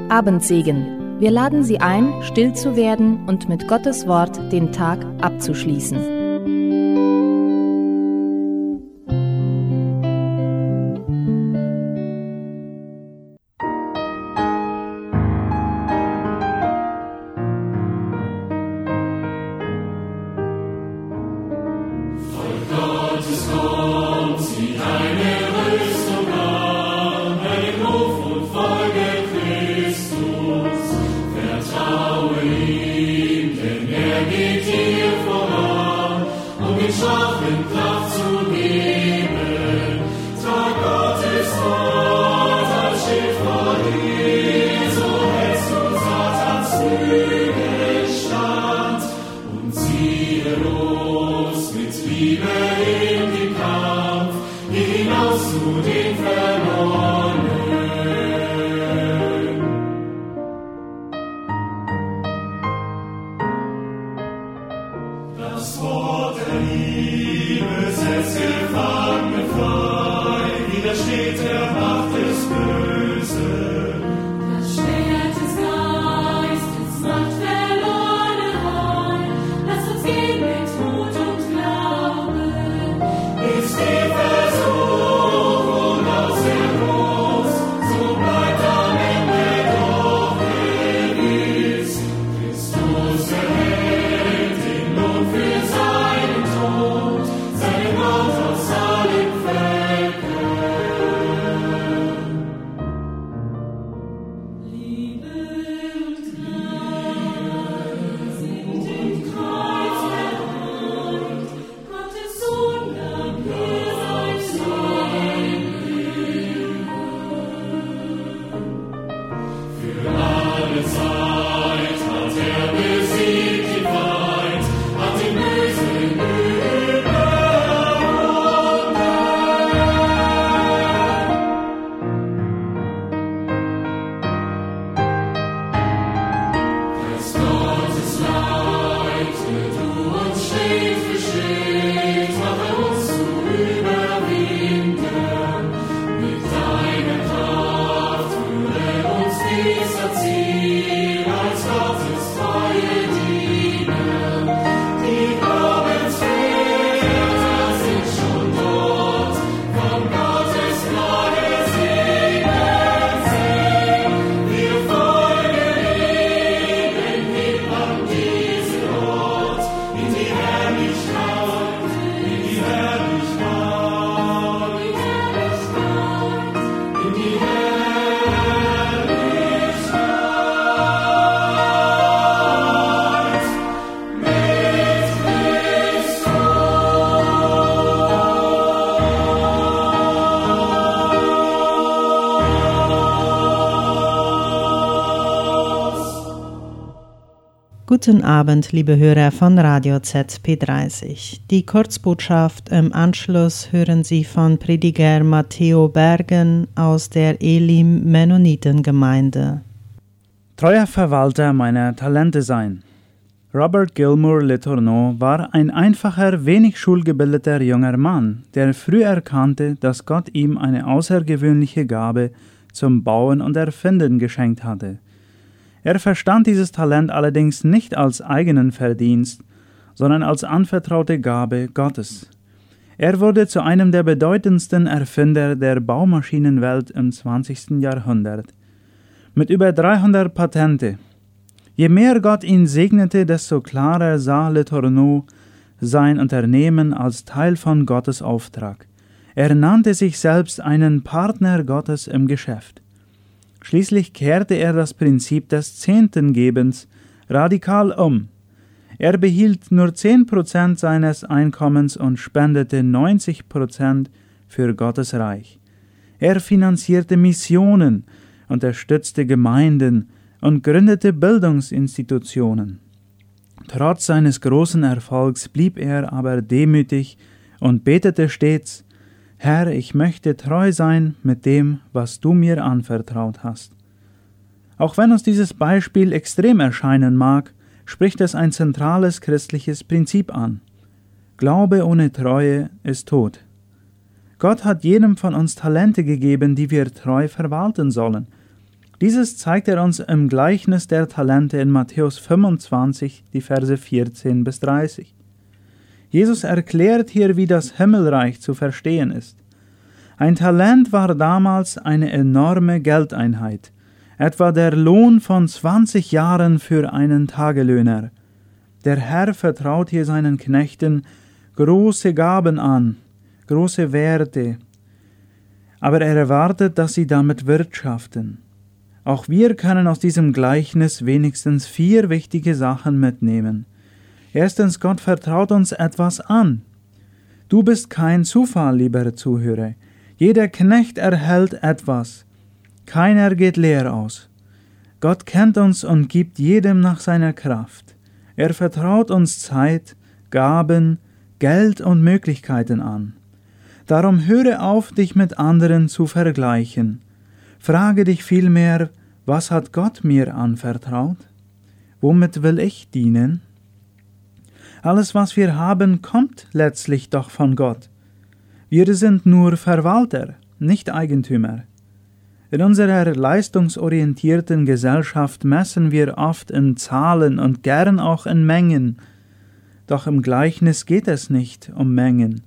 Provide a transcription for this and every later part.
Abendsegen. Wir laden Sie ein, still zu werden und mit Gottes Wort den Tag abzuschließen. Guten Abend, liebe Hörer von Radio ZP30. Die Kurzbotschaft im Anschluss hören Sie von Prediger Matteo Bergen aus der Elim-Mennoniten-Gemeinde. Treuer Verwalter meiner Talente sein. Robert Gilmour Letourneau war ein einfacher, wenig schulgebildeter junger Mann, der früh erkannte, dass Gott ihm eine außergewöhnliche Gabe zum Bauen und Erfinden geschenkt hatte. Er verstand dieses Talent allerdings nicht als eigenen Verdienst, sondern als anvertraute Gabe Gottes. Er wurde zu einem der bedeutendsten Erfinder der Baumaschinenwelt im 20. Jahrhundert. Mit über 300 Patente. Je mehr Gott ihn segnete, desto klarer sah Letourneau sein Unternehmen als Teil von Gottes Auftrag. Er nannte sich selbst einen Partner Gottes im Geschäft. Schließlich kehrte er das Prinzip des Zehntengebens radikal um. Er behielt nur 10% seines Einkommens und spendete 90% für Gottes Reich. Er finanzierte Missionen, unterstützte Gemeinden und gründete Bildungsinstitutionen. Trotz seines großen Erfolgs blieb er aber demütig und betete stets: Herr, ich möchte treu sein mit dem, was du mir anvertraut hast. Auch wenn uns dieses Beispiel extrem erscheinen mag, spricht es ein zentrales christliches Prinzip an. Glaube ohne Treue ist tot. Gott hat jedem von uns Talente gegeben, die wir treu verwalten sollen. Dieses zeigt er uns im Gleichnis der Talente in Matthäus 25, die Verse 14 bis 30. Jesus erklärt hier, wie das Himmelreich zu verstehen ist. Ein Talent war damals eine enorme Geldeinheit, etwa der Lohn von 20 Jahren für einen Tagelöhner. Der Herr vertraut hier seinen Knechten große Gaben an, große Werte, aber er erwartet, dass sie damit wirtschaften. Auch wir können aus diesem Gleichnis wenigstens 4 wichtige Sachen mitnehmen. Erstens, Gott vertraut uns etwas an. Du bist kein Zufall, lieber Zuhörer. Jeder Knecht erhält etwas. Keiner geht leer aus. Gott kennt uns und gibt jedem nach seiner Kraft. Er vertraut uns Zeit, Gaben, Geld und Möglichkeiten an. Darum höre auf, dich mit anderen zu vergleichen. Frage dich vielmehr, was hat Gott mir anvertraut? Womit will ich dienen? Alles, was wir haben, kommt letztlich doch von Gott. Wir sind nur Verwalter, nicht Eigentümer. In unserer leistungsorientierten Gesellschaft messen wir oft in Zahlen und gern auch in Mengen. Doch im Gleichnis geht es nicht um Mengen.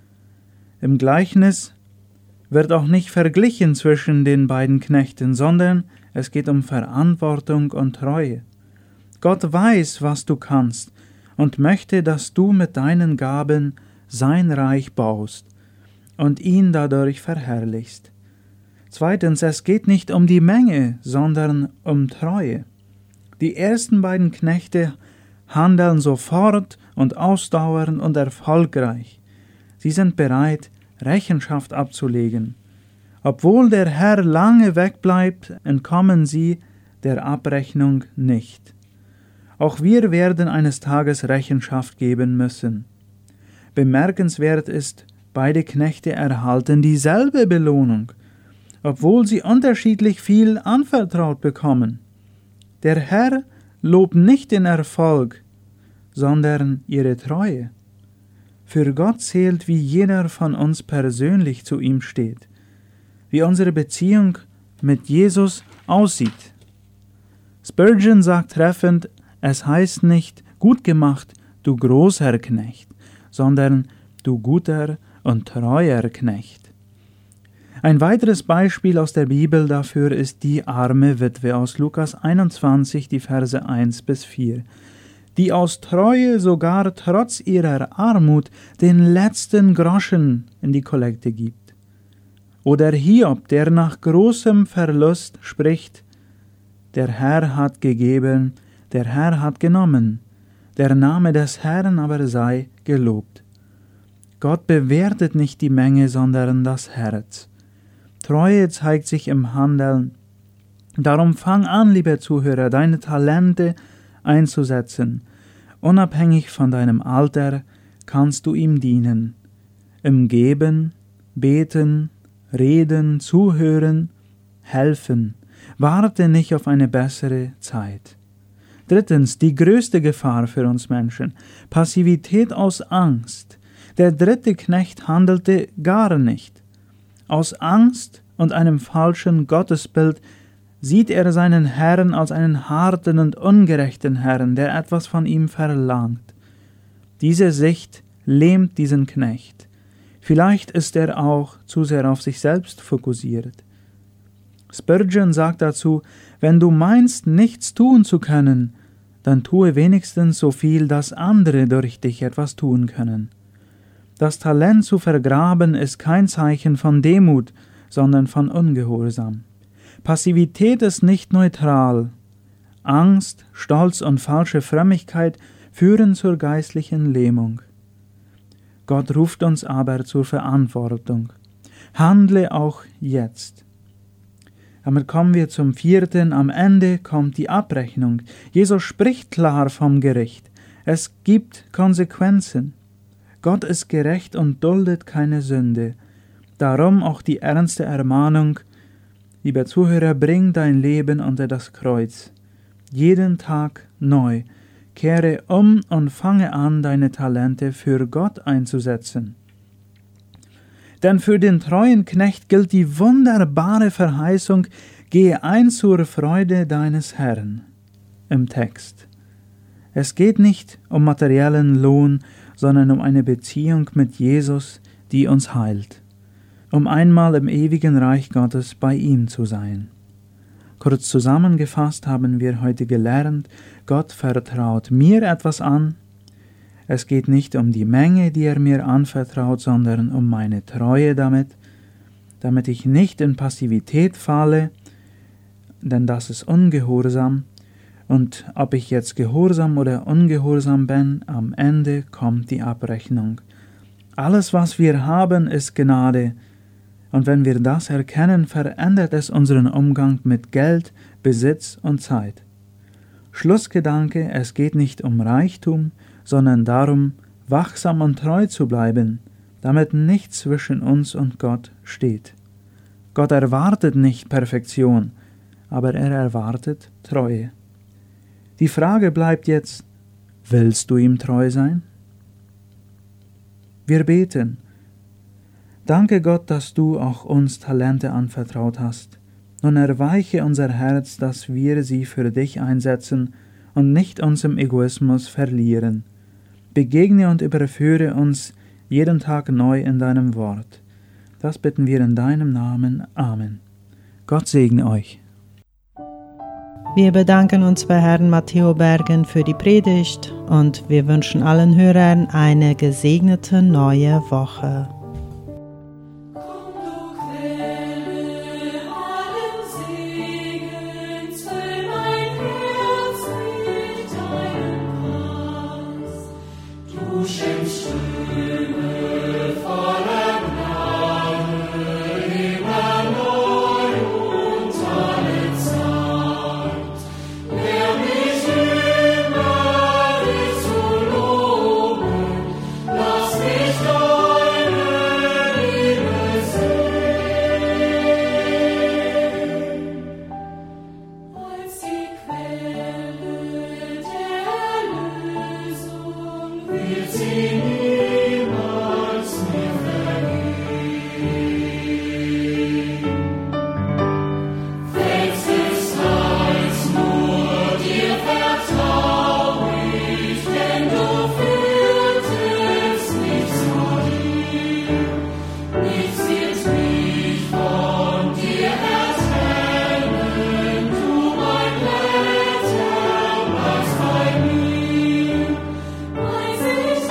Im Gleichnis wird auch nicht verglichen zwischen den beiden Knechten, sondern es geht um Verantwortung und Treue. Gott weiß, was du kannst und möchte, dass du mit deinen Gaben sein Reich baust und ihn dadurch verherrlichst. Zweitens, es geht nicht um die Menge, sondern um Treue. Die ersten beiden Knechte handeln sofort und ausdauernd und erfolgreich. Sie sind bereit, Rechenschaft abzulegen. Obwohl der Herr lange wegbleibt, entkommen sie der Abrechnung nicht. Auch wir werden eines Tages Rechenschaft geben müssen. Bemerkenswert ist, beide Knechte erhalten dieselbe Belohnung, obwohl sie unterschiedlich viel anvertraut bekommen. Der Herr lobt nicht den Erfolg, sondern ihre Treue. Für Gott zählt, wie jeder von uns persönlich zu ihm steht, wie unsere Beziehung mit Jesus aussieht. Spurgeon sagt treffend, es heißt nicht, gut gemacht, du großer Knecht, sondern du guter und treuer Knecht. Ein weiteres Beispiel aus der Bibel dafür ist die arme Witwe aus Lukas 21, die Verse 1 bis 4, die aus Treue sogar trotz ihrer Armut den letzten Groschen in die Kollekte gibt. Oder Hiob, der nach großem Verlust spricht, der Herr hat gegeben, der Herr hat genommen, der Name des Herrn aber sei gelobt. Gott bewertet nicht die Menge, sondern das Herz. Treue zeigt sich im Handeln. Darum fang an, lieber Zuhörer, deine Talente einzusetzen. Unabhängig von deinem Alter kannst du ihm dienen. Im Geben, Beten, Reden, Zuhören, Helfen. Warte nicht auf eine bessere Zeit. Drittens, die größte Gefahr für uns Menschen, Passivität aus Angst. Der dritte Knecht handelte gar nicht. Aus Angst und einem falschen Gottesbild sieht er seinen Herrn als einen harten und ungerechten Herrn, der etwas von ihm verlangt. Diese Sicht lähmt diesen Knecht. Vielleicht ist er auch zu sehr auf sich selbst fokussiert. Spurgeon sagt dazu, wenn du meinst, nichts tun zu können, dann tue wenigstens so viel, dass andere durch dich etwas tun können. Das Talent zu vergraben ist kein Zeichen von Demut, sondern von Ungehorsam. Passivität ist nicht neutral. Angst, Stolz und falsche Frömmigkeit führen zur geistlichen Lähmung. Gott ruft uns aber zur Verantwortung. Handle auch jetzt. Damit kommen wir zum 4. Am Ende kommt die Abrechnung. Jesus spricht klar vom Gericht. Es gibt Konsequenzen. Gott ist gerecht und duldet keine Sünde. Darum auch die ernste Ermahnung, lieber Zuhörer, bring dein Leben unter das Kreuz. Jeden Tag neu. Kehre um und fange an, deine Talente für Gott einzusetzen. Denn für den treuen Knecht gilt die wunderbare Verheißung, Gehe ein zur Freude deines Herrn. Im Text. Es geht nicht um materiellen Lohn, sondern um eine Beziehung mit Jesus, die uns heilt, um einmal im ewigen Reich Gottes bei ihm zu sein. Kurz zusammengefasst haben wir heute gelernt, Gott vertraut mir etwas an. Es geht nicht um die Menge, die er mir anvertraut, sondern um meine Treue damit ich nicht in Passivität falle, denn das ist Ungehorsam. Und ob ich jetzt gehorsam oder ungehorsam bin, am Ende kommt die Abrechnung. Alles, was wir haben, ist Gnade. Und wenn wir das erkennen, verändert es unseren Umgang mit Geld, Besitz und Zeit. Schlussgedanke, es geht nicht um Reichtum, sondern darum, wachsam und treu zu bleiben, damit nichts zwischen uns und Gott steht. Gott erwartet nicht Perfektion, aber er erwartet Treue. Die Frage bleibt jetzt, willst du ihm treu sein? Wir beten. Danke Gott, dass du auch uns Talente anvertraut hast. Nun erweiche unser Herz, dass wir sie für dich einsetzen und nicht uns im Egoismus verlieren. Begegne und überführe uns jeden Tag neu in deinem Wort. Das bitten wir in deinem Namen. Amen. Gott segne euch. Wir bedanken uns bei Herrn Matteo Bergen für die Predigt und wir wünschen allen Hörern eine gesegnete neue Woche.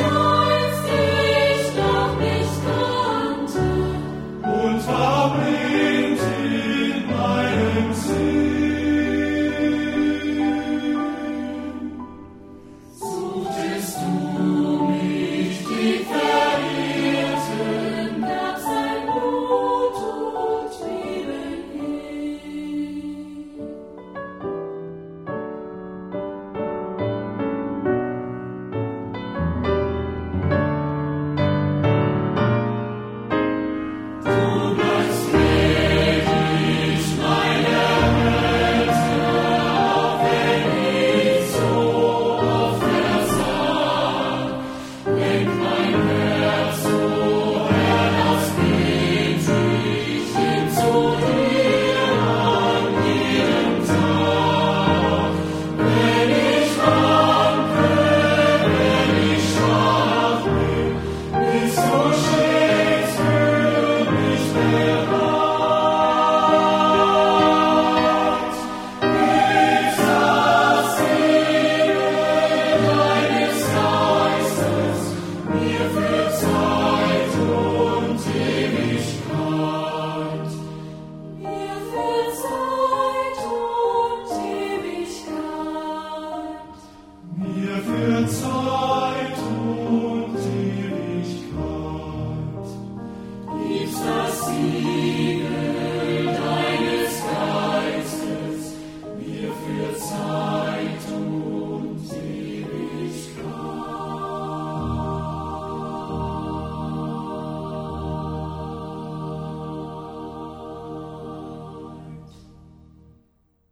Amen.